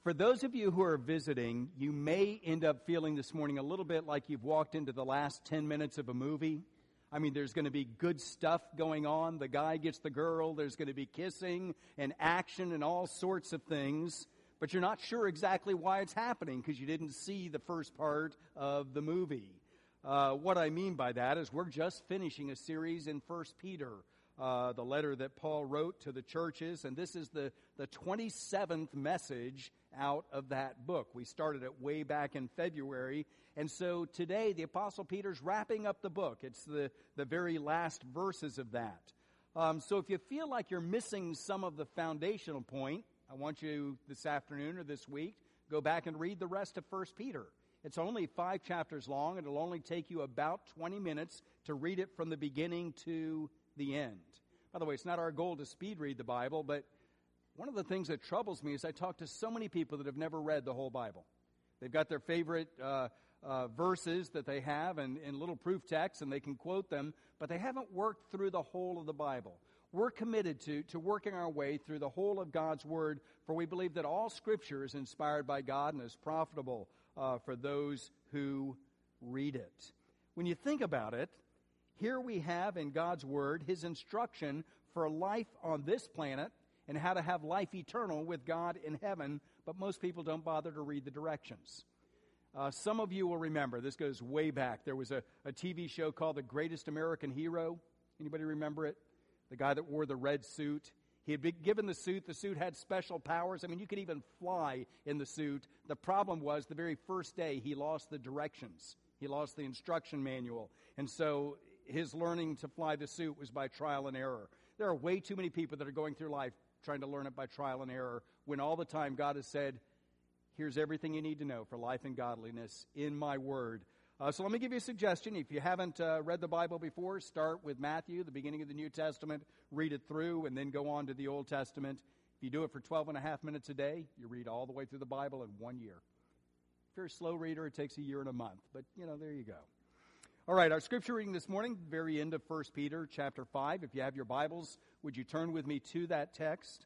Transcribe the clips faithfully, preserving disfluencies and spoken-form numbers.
For those of you who are visiting, you may end up feeling this morning a little bit like you've walked into the last ten minutes of a movie. I mean, there's going to be good stuff going on. The guy gets the girl. There's going to be kissing and action and all sorts of things. But you're not sure exactly why it's happening because you didn't see the first part of the movie. Uh, what I mean by that is we're just finishing a series in First Peter, uh, the letter that Paul wrote to the churches. And this is the, the twenty-seventh message out of that book. We started it way back in February. And so today the Apostle Peter's wrapping up the book. It's the, the very last verses of that. Um, so if you feel like you're missing some of the foundational point, I want you this afternoon or this week, go back and read the rest of First Peter. It's only five chapters long. It'll only take you about twenty minutes to read it from the beginning to the end. By the way, it's not our goal to speed read the Bible, but one of the things that troubles me is I talk to so many people that have never read the whole Bible. They've got their favorite uh, uh, verses that they have in, in little proof texts, and they can quote them, but they haven't worked through the whole of the Bible. We're committed to, to working our way through the whole of God's Word, for we believe that all Scripture is inspired by God and is profitable uh, for those who read it. When you think about it, here we have in God's Word His instruction for life on this planet and how to have life eternal with God in heaven, but most people don't bother to read the directions. Uh, some of you will remember, this goes way back, there was a, a T V show called The Greatest American Hero. Anybody remember it? The guy that wore the red suit. He had been given the suit. The suit had special powers. I mean, you could even fly in the suit. The problem was the very first day he lost the directions. He lost the instruction manual. And so his learning to fly the suit was by trial and error. There are way too many people that are going through life trying to learn it by trial and error, when all the time God has said, here's everything you need to know for life and godliness in my word. Uh, so let me give you a suggestion. If you haven't uh, read the Bible before, start with Matthew, the beginning of the New Testament, read it through, and then go on to the Old Testament. If you do it for twelve and a half minutes a day, you read all the way through the Bible in one year. If you're a slow reader, it takes a year and a month. But, you know, there you go. All right, our scripture reading this morning, very end of First Peter chapter five. If you have your Bibles, would you turn with me to that text?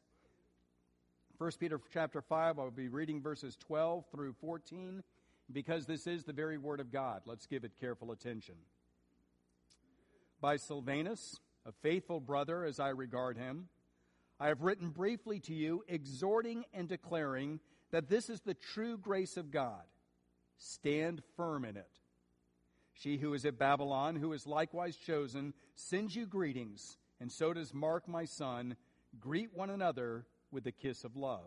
First Peter chapter five, I'll be reading verses twelve through fourteen. Because this is the very word of God, let's give it careful attention. By Silvanus, a faithful brother as I regard him, I have written briefly to you, exhorting and declaring that this is the true grace of God. Stand firm in it. She who is at Babylon, who is likewise chosen, sends you greetings, and so does Mark, my son. Greet one another with the kiss of love.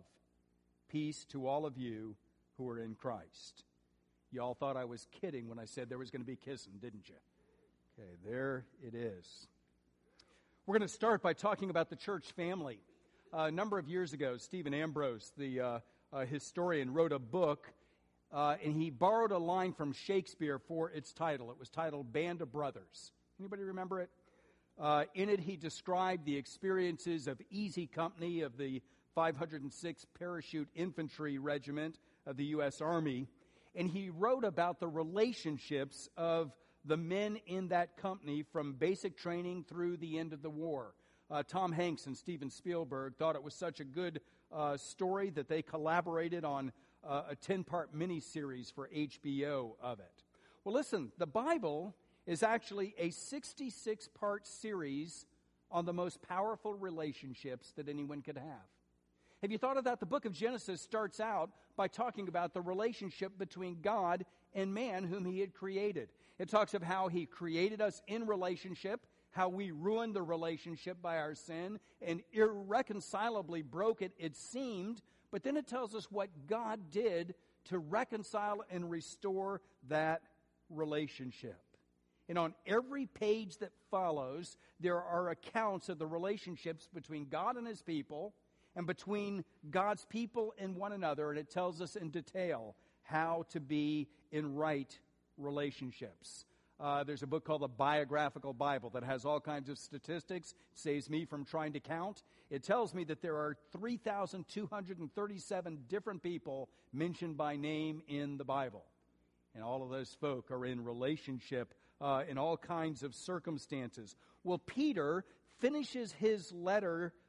Peace to all of you who are in Christ. You all thought I was kidding when I said there was going to be kissing, didn't you? Okay, there it is. We're going to start by talking about the church family. Uh, a number of years ago, Stephen Ambrose, the uh, uh, historian, wrote a book, uh, and he borrowed a line from Shakespeare for its title. It was titled Band of Brothers. Anybody remember it? Uh, in it, he described the experiences of Easy Company of the five hundred sixth Parachute Infantry Regiment of the U S Army. And he wrote about the relationships of the men in that company from basic training through the end of the war. Uh, Tom Hanks and Steven Spielberg thought it was such a good uh, story that they collaborated on uh, a ten-part miniseries for H B O of it. Well, listen, the Bible is actually a sixty-six part series on the most powerful relationships that anyone could have. Have you thought of that? The book of Genesis starts out by talking about the relationship between God and man whom he had created. It talks of how he created us in relationship, how we ruined the relationship by our sin and irreconcilably broke it, it seemed. But then it tells us what God did to reconcile and restore that relationship. And on every page that follows, there are accounts of the relationships between God and his people, and between God's people and one another, and it tells us in detail how to be in right relationships. Uh, there's a book called the Biographical Bible that has all kinds of statistics. It saves me from trying to count. It tells me that there are three thousand two hundred thirty-seven different people mentioned by name in the Bible. And all of those folk are in relationship uh, in all kinds of circumstances. Well, Peter finishes his letter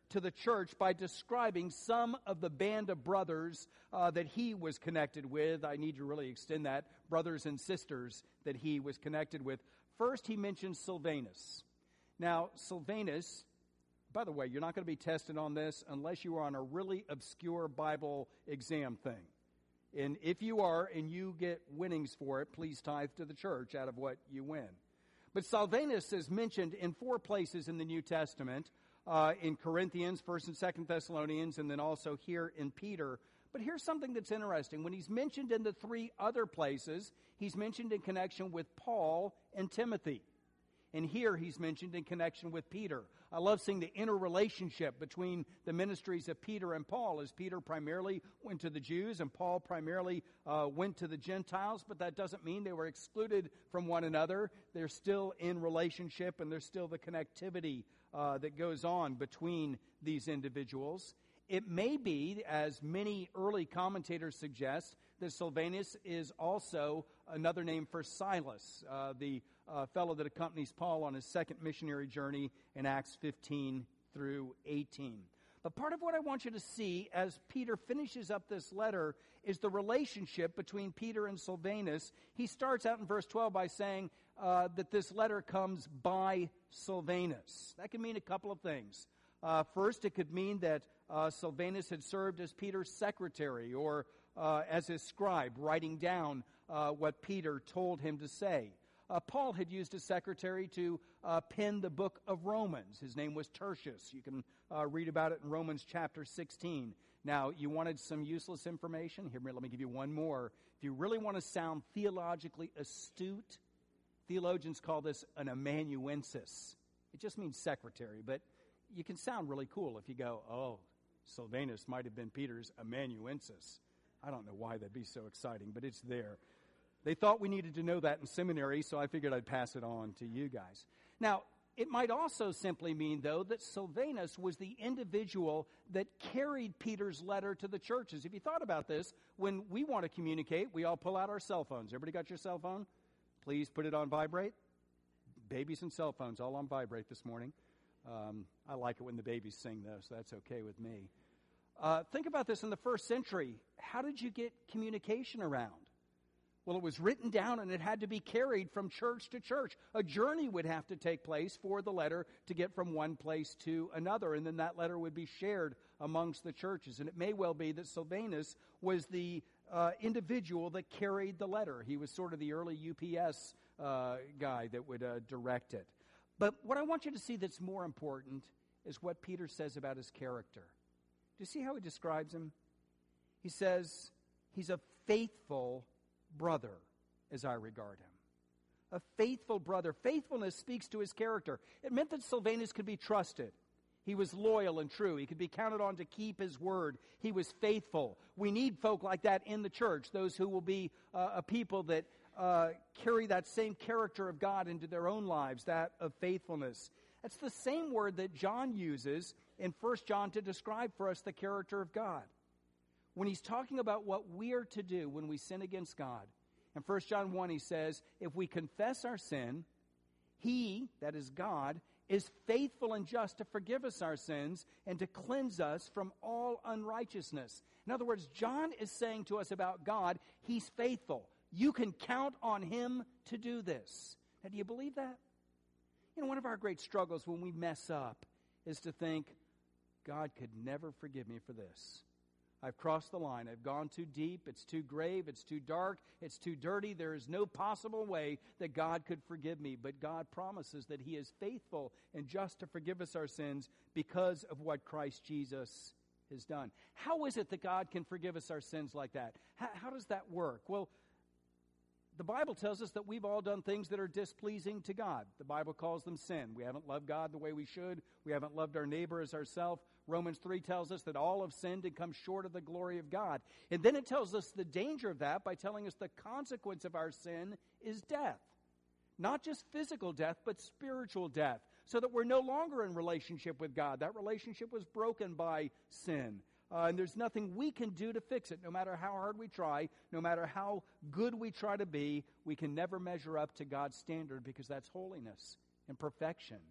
to the church by describing some of the band of brothers uh, that he was connected with. I need to really extend that, brothers and sisters that he was connected with. First, he mentions Silvanus. Now, Silvanus, by the way, you're not going to be tested on this unless you are on a really obscure Bible exam thing. And if you are and you get winnings for it, please tithe to the church out of what you win. But Silvanus is mentioned in four places in the New Testament, uh, in Corinthians, First and Second Thessalonians, and then also here in Peter. But here's something that's interesting. When he's mentioned in the three other places, he's mentioned in connection with Paul and Timothy. And here he's mentioned in connection with Peter. I love seeing the interrelationship between the ministries of Peter and Paul, as Peter primarily went to the Jews and Paul primarily uh, went to the Gentiles, but that doesn't mean they were excluded from one another. They're still in relationship, and there's still the connectivity uh, that goes on between these individuals. It may be, as many early commentators suggest, that Silvanus is also another name for Silas, uh, the uh, fellow that accompanies Paul on his second missionary journey in Acts fifteen through eighteen. But part of what I want you to see as Peter finishes up this letter is the relationship between Peter and Silvanus. He starts out in verse twelve by saying uh, that this letter comes by Silvanus. That can mean a couple of things. Uh, first, it could mean that uh, Silvanus had served as Peter's secretary or uh, as his scribe, writing down uh, what Peter told him to say. Uh, Paul had used a secretary to uh, pen the book of Romans. His name was Tertius. You can uh, read about it in Romans chapter sixteen. Now, you wanted some useless information? Here, let me give you one more. If you really want to sound theologically astute, theologians call this an amanuensis. It just means secretary, but you can sound really cool if you go, oh, Silvanus might have been Peter's amanuensis. I don't know why that'd be so exciting, but it's there. They thought we needed to know that in seminary, so I figured I'd pass it on to you guys. Now, it might also simply mean, though, that Silvanus was the individual that carried Peter's letter to the churches. If you thought about this, when we want to communicate, we all pull out our cell phones. Everybody got your cell phone? Please put it on vibrate. Babies and cell phones all on vibrate this morning. Um, I like it when the babies sing, though, so that's okay with me. Uh, think about this in the first century. How did you get communication around? Well, it was written down and it had to be carried from church to church. A journey would have to take place for the letter to get from one place to another, and then that letter would be shared amongst the churches. And it may well be that Silvanus was the uh, individual that carried the letter. He was sort of the early U P S uh, guy that would uh, direct it. But what I want you to see that's more important is what Peter says about his character. Do you see how he describes him? He says, he's a faithful brother, as I regard him. A faithful brother. Faithfulness speaks to his character. It meant that Silvanus could be trusted. He was loyal and true. He could be counted on to keep his word. He was faithful. We need folk like that in the church, those who will be uh, a people that uh, carry that same character of God into their own lives, that of faithfulness. That's the same word that John uses in First John to describe for us the character of God. When he's talking about what we are to do when we sin against God. In First John one, he says, if we confess our sin, he, that is God, is faithful and just to forgive us our sins and to cleanse us from all unrighteousness. In other words, John is saying to us about God, he's faithful. You can count on him to do this. Now, do you believe that? You know, one of our great struggles when we mess up is to think, God could never forgive me for this. I've crossed the line. I've gone too deep. It's too grave. It's too dark. It's too dirty. There is no possible way that God could forgive me. But God promises that he is faithful and just to forgive us our sins because of what Christ Jesus has done. How is it that God can forgive us our sins like that? How, how does that work? Well, the Bible tells us that we've all done things that are displeasing to God. The Bible calls them sin. We haven't loved God the way we should. We haven't loved our neighbor as ourselves. Romans three tells us that all have sinned and come short of the glory of God. And then it tells us the danger of that by telling us the consequence of our sin is death. Not just physical death, but spiritual death. So that we're no longer in relationship with God. That relationship was broken by sin. Uh, and there's nothing we can do to fix it. No matter how hard we try, no matter how good we try to be, we can never measure up to God's standard because that's holiness and perfection.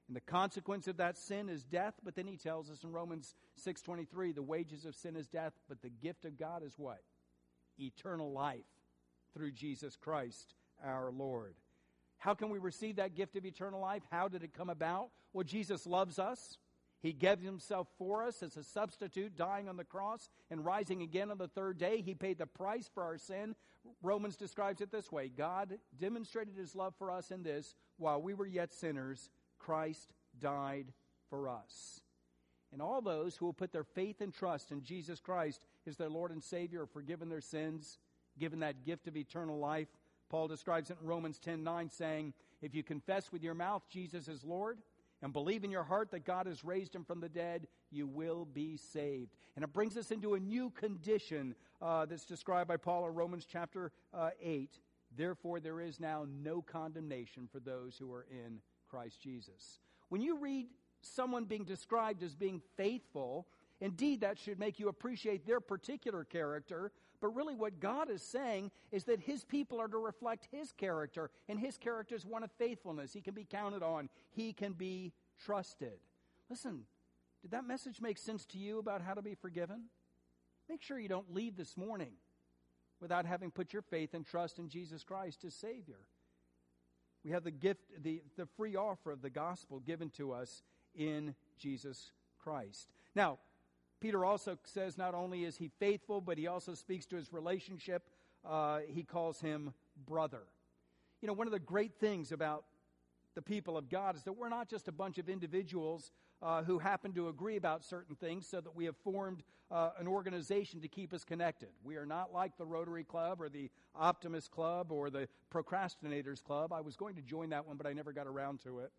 And the consequence of that sin is death, but then he tells us in Romans six twenty-three, the wages of sin is death, but the gift of God is what? Eternal life through Jesus Christ our Lord. How can we receive that gift of eternal life? How did it come about? Well, Jesus loves us. He gave himself for us as a substitute, dying on the cross and rising again on the third day. He paid the price for our sin. Romans describes it this way: God demonstrated his love for us in this: while we were yet sinners, Christ died for us. And all those who will put their faith and trust in Jesus Christ as their Lord and Savior are forgiven their sins, given that gift of eternal life. Paul describes it in Romans ten nine, saying, if you confess with your mouth Jesus is Lord and believe in your heart that God has raised him from the dead, you will be saved. And it brings us into a new condition uh, that's described by Paul in Romans chapter uh, eight. Therefore, there is now no condemnation for those who are in Christ Jesus. When you read someone being described as being faithful, indeed that should make you appreciate their particular character. But really what God is saying is that his people are to reflect his character, and his character is one of faithfulness. He can be counted on. He can be trusted. Listen, did that message make sense to you about how to be forgiven? Make sure you don't leave this morning without having put your faith and trust in Jesus Christ as Savior. We have the gift, the, the free offer of the gospel given to us in Jesus Christ. Now, Peter also says not only is he faithful, but he also speaks to his relationship. Uh, he calls him brother. You know, one of the great things about the people of God is that we're not just a bunch of individuals uh, who happen to agree about certain things so that we have formed uh, an organization to keep us connected. We are not like the Rotary Club or the Optimist Club or the Procrastinators Club. I was going to join that one, but I never got around to it.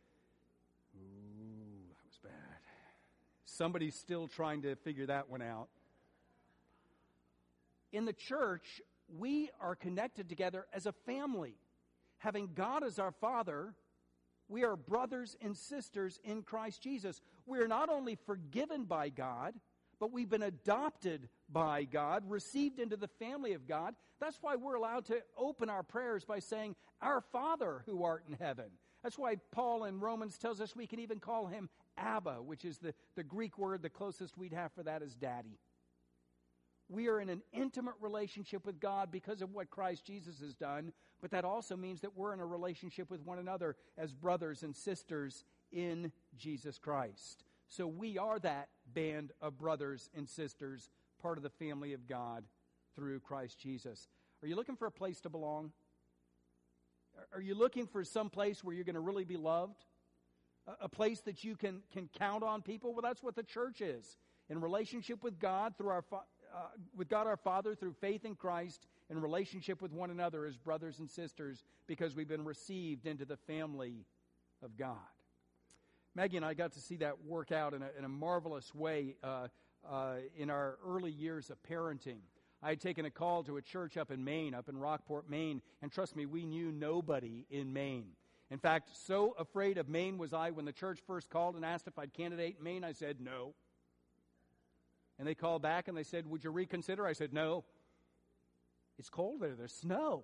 Ooh, that was bad. Somebody's still trying to figure that one out. In the church, we are connected together as a family. Having God as our Father, we are brothers and sisters in Christ Jesus. We are not only forgiven by God, but we've been adopted by God, received into the family of God. That's why we're allowed to open our prayers by saying, "Our Father who art in heaven." That's why Paul in Romans tells us we can even call him Abba, which is the, the Greek word. The closest we'd have for that is daddy. We are in an intimate relationship with God because of what Christ Jesus has done, but that also means that we're in a relationship with one another as brothers and sisters in Jesus Christ. So we are that band of brothers and sisters, part of the family of God through Christ Jesus. Are you looking for a place to belong? Are you looking for some place where you're going to really be loved? A place that you can, can count on people? Well, that's what the church is. In relationship with God, through our uh, with God our Father, through faith in Christ, in relationship with one another as brothers and sisters, because we've been received into the family of God. Maggie and I got to see that work out in a, in a marvelous way uh, uh, in our early years of parenting. I had taken a call to a church up in Maine, up in Rockport, Maine, and trust me, we knew nobody in Maine. In fact, so afraid of Maine was I when the church first called and asked if I'd candidate in Maine, I said no. And they called back and they said, would you reconsider? I said no. It's cold there. There's snow.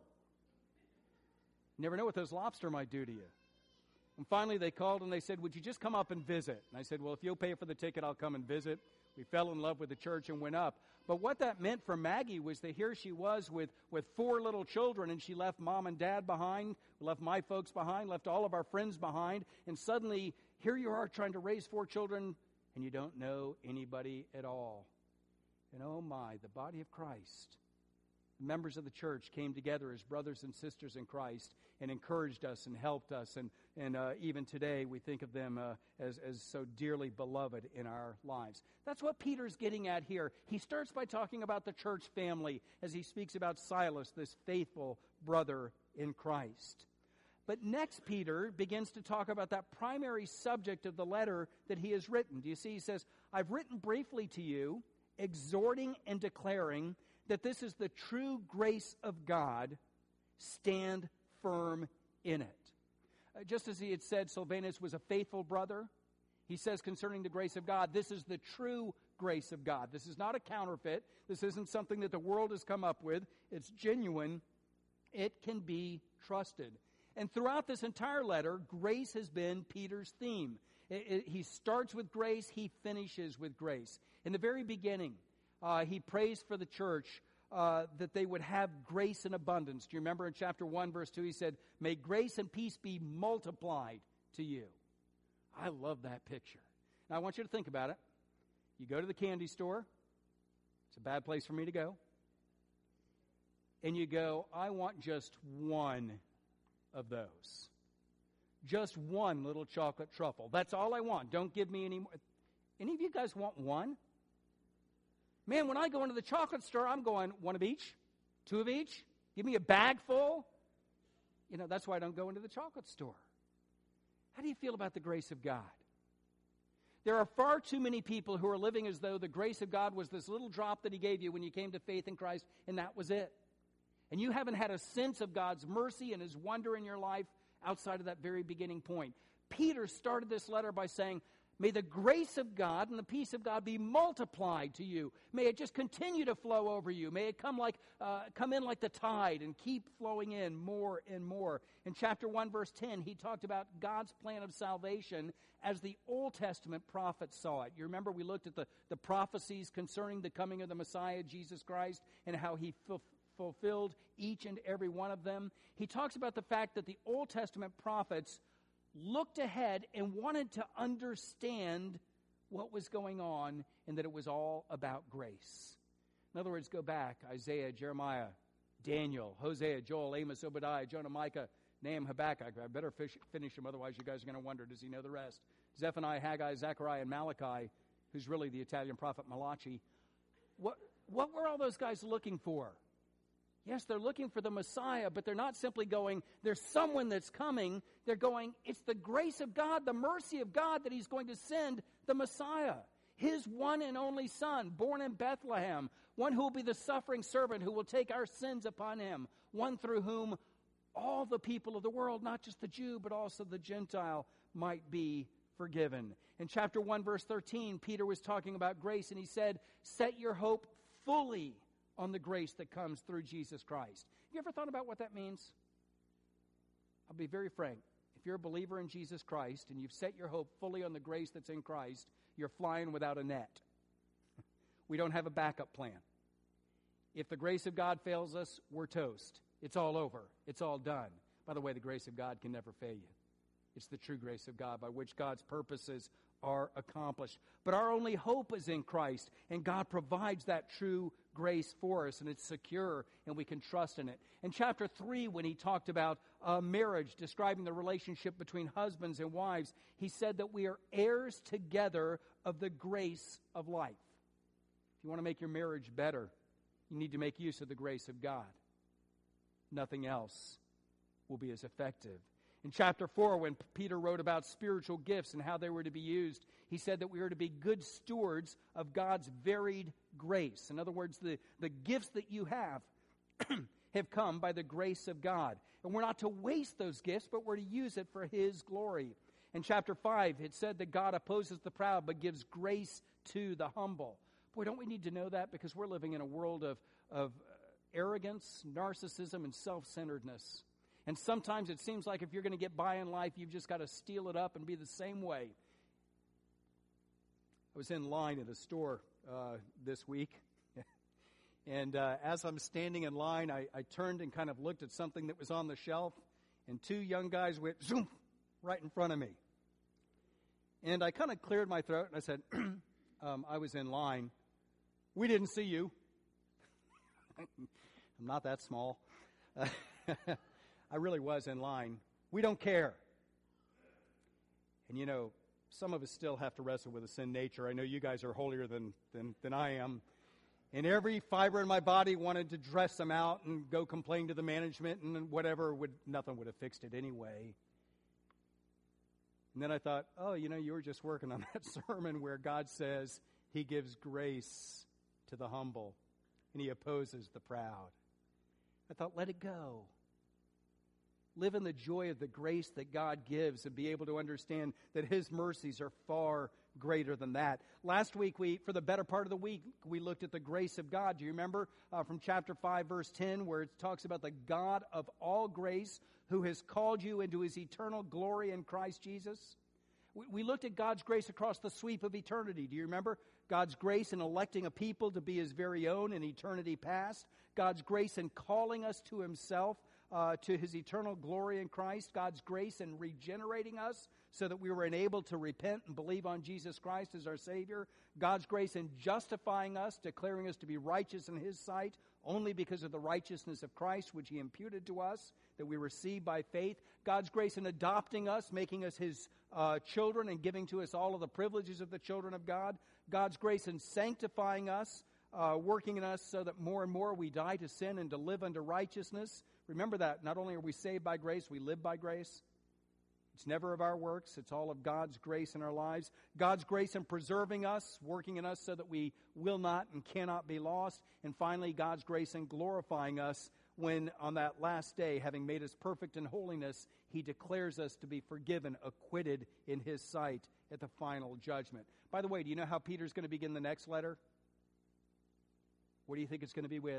You never know what those lobster might do to you. And finally they called and they said, would you just come up and visit? And I said, well, if you'll pay for the ticket, I'll come and visit. We fell in love with the church and went up. But what that meant for Maggie was that here she was with, with four little children, and she left mom and dad behind, left my folks behind, left all of our friends behind, and suddenly here you are trying to raise four children, and you don't know anybody at all. And oh my, the body of Christ, members of the church came together as brothers and sisters in Christ and encouraged us and helped us. And, and uh, even today we think of them uh, as, as so dearly beloved in our lives. That's what Peter's getting at here. He starts by talking about the church family as he speaks about Silas, this faithful brother in Christ. But next Peter begins to talk about that primary subject of the letter that he has written. Do you see? He says, I've written briefly to you, exhorting and declaring that this is the true grace of God. Stand firm in it. Uh, just as he had said Silvanus was a faithful brother, he says concerning the grace of God, this is the true grace of God. This is not a counterfeit. This isn't something that the world has come up with. It's genuine. It can be trusted. And throughout this entire letter, grace has been Peter's theme. It, it, he starts with grace, he finishes with grace. In the very beginning, uh, he prays for the church uh, that they would have grace in abundance. Do you remember in chapter one, verse two, he said, "May grace and peace be multiplied to you." I love that picture. Now, I want you to think about it. You go to the candy store. It's a bad place for me to go. And you go, "I want just one of those. Just one little chocolate truffle. That's all I want. Don't give me any more." Any of you guys want one? Man, when I go into the chocolate store, I'm going, one of each? Two of each? Give me a bag full? You know, that's why I don't go into the chocolate store. How do you feel about the grace of God? There are far too many people who are living as though the grace of God was this little drop that he gave you when you came to faith in Christ, and that was it. And you haven't had a sense of God's mercy and his wonder in your life outside of that very beginning point. Peter started this letter by saying, "May the grace of God and the peace of God be multiplied to you. May it just continue to flow over you. May it come like uh, come in like the tide and keep flowing in more and more." In chapter one, verse ten, he talked about God's plan of salvation as the Old Testament prophets saw it. You remember we looked at the, the prophecies concerning the coming of the Messiah, Jesus Christ, and how he fulfilled fulfilled each and every one of them. He talks about the fact that the Old Testament prophets looked ahead and wanted to understand what was going on and that it was all about grace. In other words, go back, Isaiah, Jeremiah, Daniel, Hosea, Joel, Amos, Obadiah, Jonah, Micah, Nahum, Habakkuk. I better fish, finish them, otherwise you guys are going to wonder, does he know the rest? Zephaniah, Haggai, Zechariah, and Malachi, who's really the Italian prophet Malachi. What, what were all those guys looking for? Yes, they're looking for the Messiah, but they're not simply going, there's someone that's coming. They're going, it's the grace of God, the mercy of God that he's going to send the Messiah, his one and only Son, born in Bethlehem, one who will be the suffering servant who will take our sins upon him, one through whom all the people of the world, not just the Jew, but also the Gentile, might be forgiven. In chapter one, verse thirteen, Peter was talking about grace, and he said, "Set your hope fully on the grace that comes through Jesus Christ." You ever thought about what that means? I'll be very frank. If you're a believer in Jesus Christ and you've set your hope fully on the grace that's in Christ, you're flying without a net. We don't have a backup plan. If the grace of God fails us, we're toast. It's all over. It's all done. By the way, the grace of God can never fail you. It's the true grace of God by which God's purposes are accomplished. But our only hope is in Christ, and God provides that true grace for us, and it's secure, and we can trust in it. In chapter three, when he talked about uh, marriage, describing the relationship between husbands and wives, he said that we are heirs together of the grace of life. If you want to make your marriage better, you need to make use of the grace of God. Nothing else will be as effective. In chapter four, when Peter wrote about spiritual gifts and how they were to be used, he said that we are to be good stewards of God's varied grace. In other words, the, the gifts that you have have come by the grace of God. And we're not to waste those gifts, but we're to use it for his glory. In chapter five, it said that God opposes the proud, but gives grace to the humble. Boy, don't we need to know that? Because we're living in a world of, of arrogance, narcissism, and self-centeredness. And sometimes it seems like if you're going to get by in life, you've just got to steal it up and be the same way. I was in line at a store uh, this week. and uh, as I'm standing in line, I, I turned and kind of looked at something that was on the shelf. And two young guys went zoom right in front of me. And I kind of cleared my throat and I said, um, I was in line. We didn't see you. I'm not that small. Uh, I really was in line. We don't care. And you know, some of us still have to wrestle with a sin nature. I know you guys are holier than, than, than I am. And every fiber in my body wanted to dress them out and go complain to the management and whatever. Would nothing would have fixed it anyway. And then I thought, oh, you know, you were just working on that sermon where God says he gives grace to the humble and he opposes the proud. I thought, let it go. Live in the joy of the grace that God gives and be able to understand that his mercies are far greater than that. Last week, we, for the better part of the week, we looked at the grace of God. Do you remember uh, from chapter five, verse ten, where it talks about the God of all grace who has called you into his eternal glory in Christ Jesus? We, we looked at God's grace across the sweep of eternity. Do you remember? God's grace in electing a people to be his very own in eternity past. God's grace in calling us to himself, uh, to his eternal glory in Christ. God's grace in regenerating us so that we were enabled to repent and believe on Jesus Christ as our Savior. God's grace in justifying us, declaring us to be righteous in his sight, only because of the righteousness of Christ, which he imputed to us, that we receive by faith. God's grace in adopting us, making us his uh, children and giving to us all of the privileges of the children of God. God's grace in sanctifying us, uh, working in us so that more and more we die to sin and to live unto righteousness. Remember that. Not only are we saved by grace, we live by grace. It's never of our works. It's all of God's grace in our lives. God's grace in preserving us, working in us so that we will not and cannot be lost. And finally, God's grace in glorifying us when on that last day, having made us perfect in holiness, he declares us to be forgiven, acquitted in his sight at the final judgment. By the way, do you know how Peter's going to begin the next letter? What do you think it's going to be with?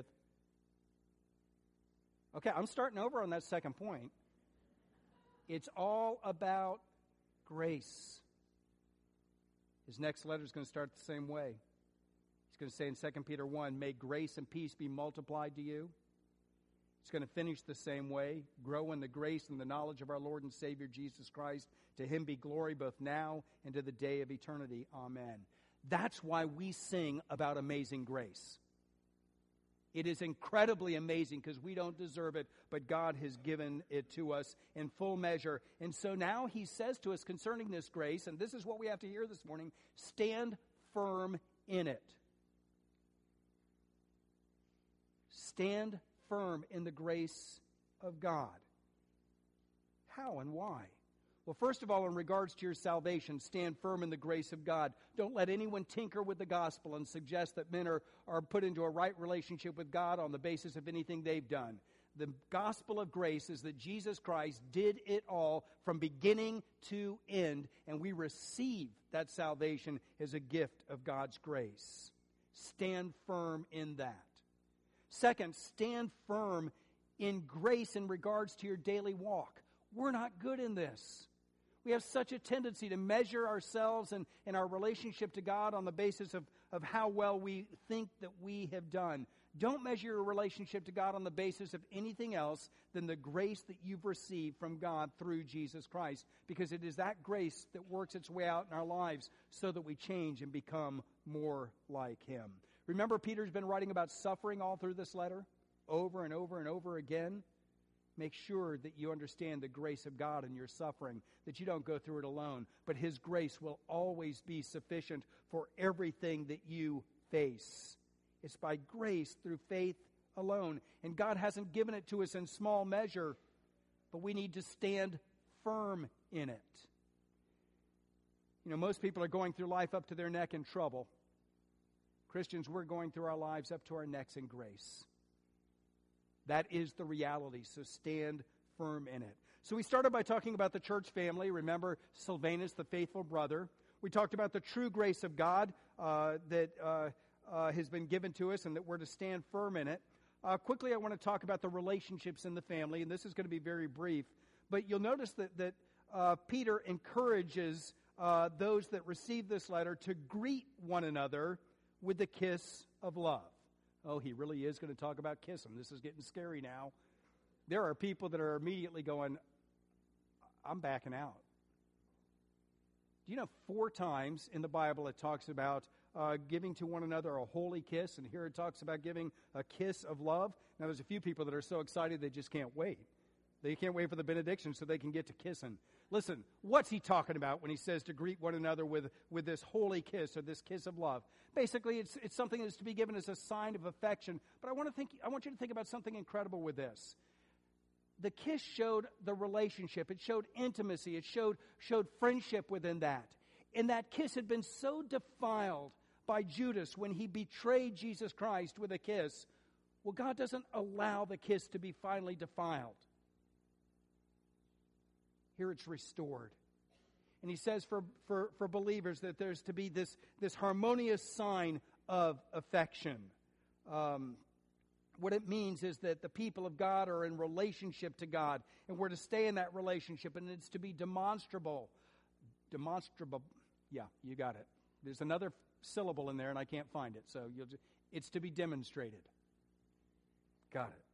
Okay, I'm starting over on that second point. It's all about grace. His next letter is going to start the same way. He's going to say in Second Peter one, may grace and peace be multiplied to you. It's going to finish the same way. Grow in the grace and the knowledge of our Lord and Savior Jesus Christ. To him be glory both now and to the day of eternity. Amen. That's why we sing about amazing grace. It is incredibly amazing because we don't deserve it, but God has given it to us in full measure. And so now he says to us concerning this grace, and this is what we have to hear this morning, stand firm in it. Stand firm in the grace of God. How and why? Well, first of all, in regards to your salvation, stand firm in the grace of God. Don't let anyone tinker with the gospel and suggest that men are, are put into a right relationship with God on the basis of anything they've done. The gospel of grace is that Jesus Christ did it all from beginning to end, and we receive that salvation as a gift of God's grace. Stand firm in that. Second, stand firm in grace in regards to your daily walk. We're not good in this. We have such a tendency to measure ourselves and, and our relationship to God on the basis of, of how well we think that we have done. Don't measure your relationship to God on the basis of anything else than the grace that you've received from God through Jesus Christ, because it is that grace that works its way out in our lives so that we change and become more like him. Remember, Peter's been writing about suffering all through this letter, over and over and over again. Make sure that you understand the grace of God in your suffering, that you don't go through it alone, but his grace will always be sufficient for everything that you face. It's by grace through faith alone. And God hasn't given it to us in small measure, but we need to stand firm in it. You know, most people are going through life up to their neck in trouble. Christians, we're going through our lives up to our necks in grace. That is the reality, so stand firm in it. So we started by talking about the church family. Remember Silvanus, the faithful brother. We talked about the true grace of God uh, that uh, uh, has been given to us and that we're to stand firm in it. Uh, quickly, I want to talk about the relationships in the family, and this is going to be very brief. But you'll notice that, that uh, Peter encourages uh, those that receive this letter to greet one another with the kiss of love. Oh, he really is going to talk about kissing. This is getting scary now. There are people that are immediately going, I'm backing out. Do you know four times in the Bible it talks about uh, giving to one another a holy kiss, and here it talks about giving a kiss of love? Now, there's a few people that are so excited they just can't wait. They can't wait for the benediction so they can get to kissing. Listen, what's he talking about when he says to greet one another with, with this holy kiss or this kiss of love? Basically, it's it's something that's to be given as a sign of affection. But I want to think. I want you to think about something incredible with this. The kiss showed the relationship. It showed intimacy. It showed showed friendship within that. And that kiss had been so defiled by Judas when he betrayed Jesus Christ with a kiss. Well, God doesn't allow the kiss to be finally defiled. Here it's restored. And he says for, for, for believers that there's to be this, this harmonious sign of affection. Um, what it means is that the people of God are in relationship to God, and we're to stay in that relationship, and it's to be demonstrable. Demonstrable. Yeah, you got it. There's another syllable in there, and I can't find it. So you'll just, it's to be demonstrated. Got it.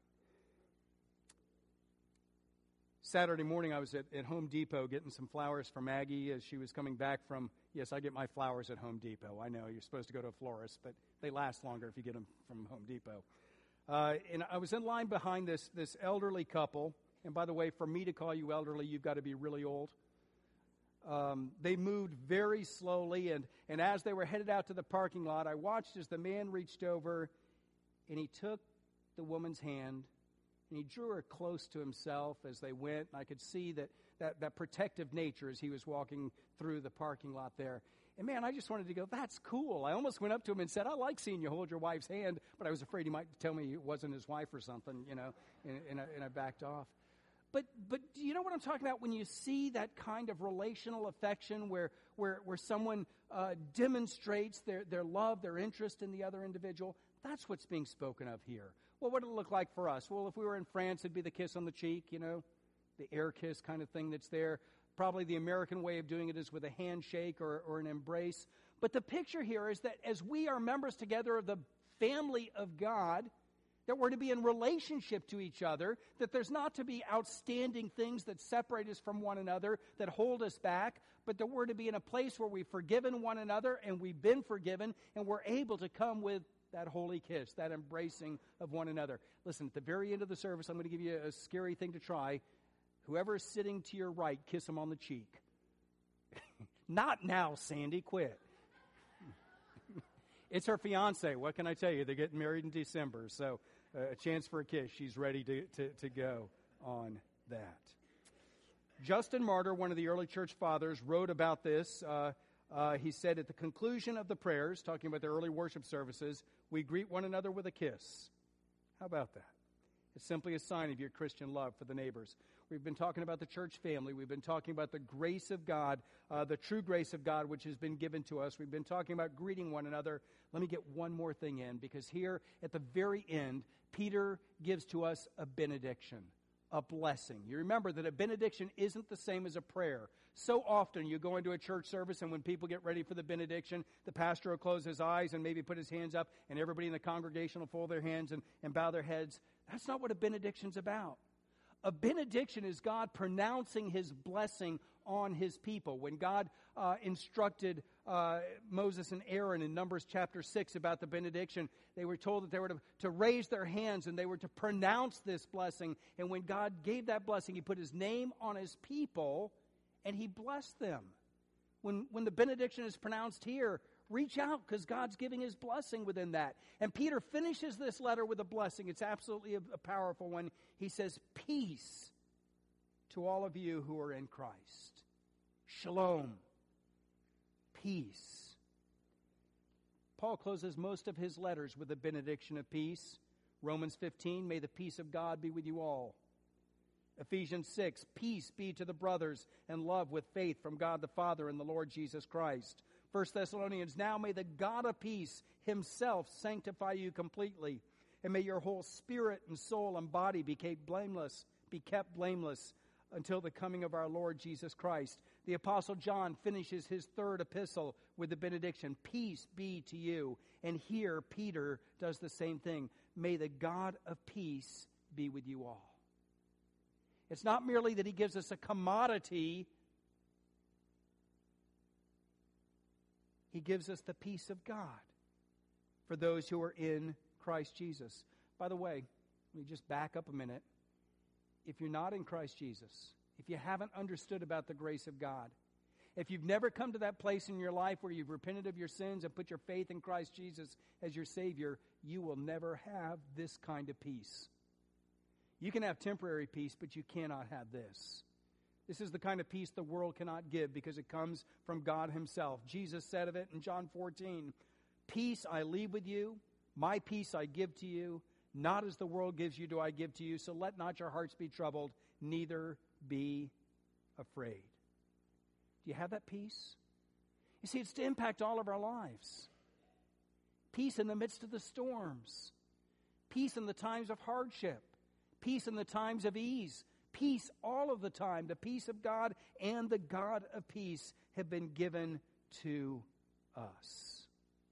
Saturday morning, I was at, at Home Depot getting some flowers for Maggie as she was coming back from, yes, I get my flowers at Home Depot. I know, you're supposed to go to a florist, but they last longer if you get them from Home Depot. Uh, and I was in line behind this, this elderly couple. And by the way, for me to call you elderly, you've got to be really old. Um, they moved very slowly, and, and as they were headed out to the parking lot, I watched as the man reached over, and he took the woman's hand, and he drew her close to himself as they went. And I could see that, that, that protective nature as he was walking through the parking lot there. And man, I just wanted to go, that's cool. I almost went up to him and said, I like seeing you hold your wife's hand, but I was afraid he might tell me it wasn't his wife or something, you know, and, and, I, and I backed off. But but do you know what I'm talking about when you see that kind of relational affection where where where someone uh, demonstrates their, their love, their interest in the other individual? That's what's being spoken of here. Well, what would it look like for us? Well, if we were in France, it'd be the kiss on the cheek, you know, the air kiss kind of thing that's there. Probably the American way of doing it is with a handshake or, or an embrace. But the picture here is that as we are members together of the family of God, that we're to be in relationship to each other, that there's not to be outstanding things that separate us from one another, that hold us back, but that we're to be in a place where we've forgiven one another and we've been forgiven, and we're able to come with that holy kiss, that embracing of one another. Listen, at the very end of the service, I'm going to give you a scary thing to try. Whoever is sitting to your right, kiss him on the cheek. Not now, Sandy, quit. It's her fiance. What can I tell you? They're getting married in December, so uh, a chance for a kiss. She's ready to, to, to go on that. Justin Martyr, one of the early church fathers, wrote about this. Uh, uh, he said, at the conclusion of the prayers, talking about the early worship services, we greet one another with a kiss. How about that? It's simply a sign of your Christian love for the neighbors. We've been talking about the church family. We've been talking about the grace of God, uh, the true grace of God, which has been given to us. We've been talking about greeting one another. Let me get one more thing in, because here at the very end, Peter gives to us a benediction, a blessing. You remember that a benediction isn't the same as a prayer. So often you go into a church service, and when people get ready for the benediction, the pastor will close his eyes and maybe put his hands up, and everybody in the congregation will fold their hands and, and bow their heads. That's not what a benediction's about. A benediction is God pronouncing his blessing on his people. When God uh, instructed uh, Moses and Aaron in Numbers chapter six about the benediction, they were told that they were to, to raise their hands and they were to pronounce this blessing. And when God gave that blessing, he put his name on his people and he blessed them. When, when the benediction is pronounced here, reach out, because God's giving his blessing within that. And Peter finishes this letter with a blessing. It's absolutely a, a powerful one. He says, peace to all of you who are in Christ. Shalom. Peace. Paul closes most of his letters with a benediction of peace. Romans fifteen, may the peace of God be with you all. Ephesians six, peace be to the brothers and love with faith from God the Father and the Lord Jesus Christ. First Thessalonians, now may the God of peace himself sanctify you completely, and may your whole spirit and soul and body be kept blameless, be kept blameless until the coming of our Lord Jesus Christ. The Apostle John finishes his third epistle with the benediction, peace be to you. And here Peter does the same thing. May the God of peace be with you all. It's not merely that he gives us a commodity. He gives us the peace of God for those who are in Christ Jesus. By the way, let me just back up a minute. If you're not in Christ Jesus, if you haven't understood about the grace of God, if you've never come to that place in your life where you've repented of your sins and put your faith in Christ Jesus as your Savior, you will never have this kind of peace. You can have temporary peace, but you cannot have this. This is the kind of peace the world cannot give, because it comes from God himself. Jesus said of it in John fourteen, peace I leave with you, my peace I give to you, not as the world gives you do I give to you, so let not your hearts be troubled, neither be afraid. Do you have that peace? You see, it's to impact all of our lives. Peace in the midst of the storms. Peace in the times of hardship. Peace in the times of ease. Peace all of the time. The peace of God and the God of peace have been given to us.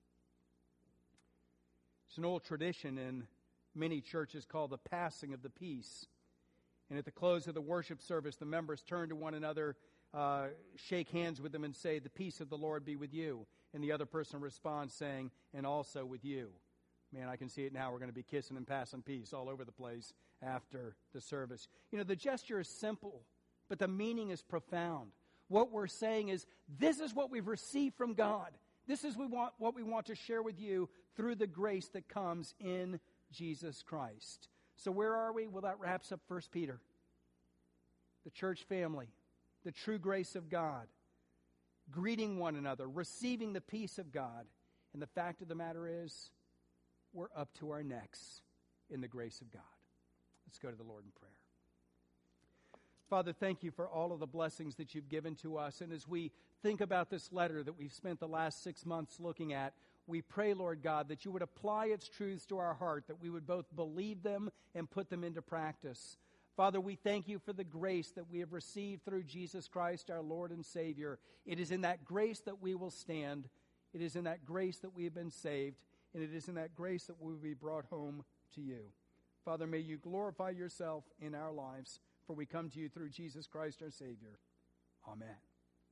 It's an old tradition in many churches called the passing of the peace. And at the close of the worship service, the members turn to one another, uh, shake hands with them, and say, "The peace of the Lord be with you." And the other person responds saying, "And also with you." Man, I can see it now. We're going to be kissing and passing peace all over the place after the service. You know, the gesture is simple, but the meaning is profound. What we're saying is, this is what we've received from God. This is we want, what we want to share with you through the grace that comes in Jesus Christ. So where are we? Well, that wraps up First Peter. The church family, the true grace of God, greeting one another, receiving the peace of God. And the fact of the matter is, we're up to our necks in the grace of God. Let's go to the Lord in prayer. Father, thank you for all of the blessings that you've given to us. And as we think about this letter that we've spent the last six months looking at, we pray, Lord God, that you would apply its truths to our heart, that we would both believe them and put them into practice. Father, we thank you for the grace that we have received through Jesus Christ, our Lord and Savior. It is in that grace that we will stand. It is in that grace that we have been saved. And it is in that grace that we will be brought home to you. Father, may you glorify yourself in our lives, for we come to you through Jesus Christ our Savior. Amen.